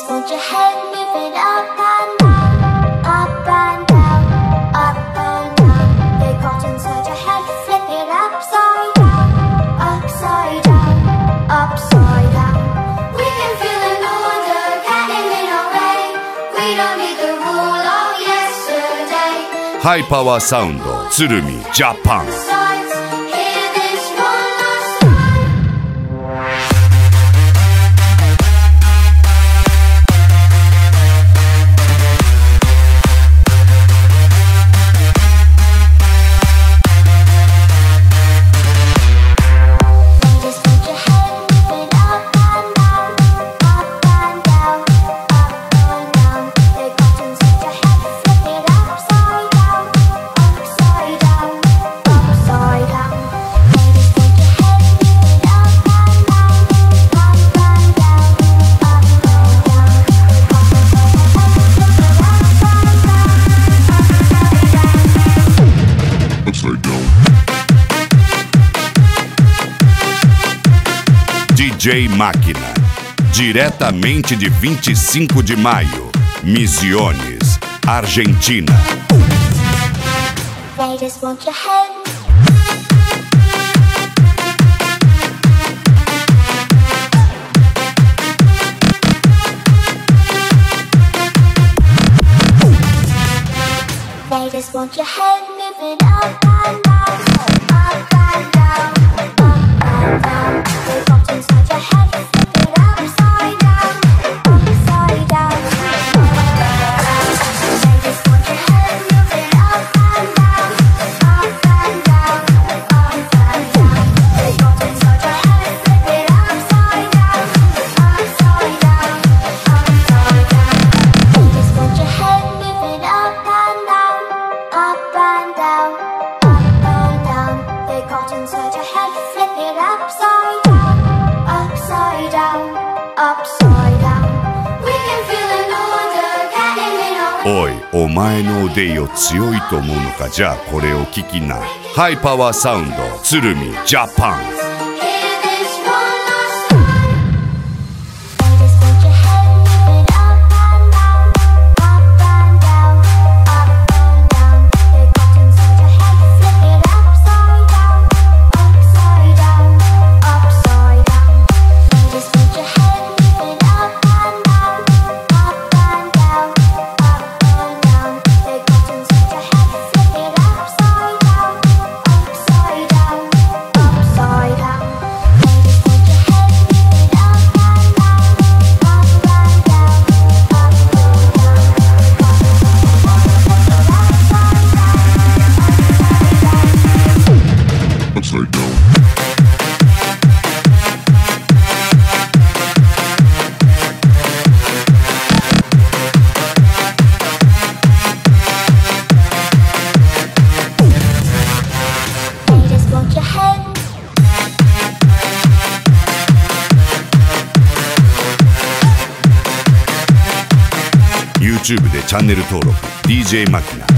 just want your head moving up and down, up and down, up and down. They got inside your head, flip it upside down, upside down, upside down. We can feel an order getting in our way. We don't need the rule of yesterday. ハイパワーサウンド鶴見ジャパン。DJ Máquina, diretamente de 25 de maio, Misiones, Argentina. They just want your head. They just want your head moving up and down, up and down, up and down. They got inside your head, flip it upside down, upside down, They just want your head moving up and down, up and down, up and down. They got inside your head, flip it upside down, upside down, upside down. They just want your head moving up and down, up and down, up and down. They got inside your head, flip it upside down, upside down, upside down. We can feel an order getting in our way. おい、お前の腕よ強いと思うのか。じゃあこれを聞きな。ハイパワーサウンド鶴見ジャパン。 Hear this one last time. They just want your head moving up and down, up and down, up and down. They got inside your head, flip it upside down, upside down, upside down. They just want your head moving up and down, up and down, up and down. They got inside your head, flip it upside down, upside down, upside down. They just want your head moving up and down, up and down, up and down. Upside down. They just want your head. YouTube でチャンネル登録 DJ マキナ。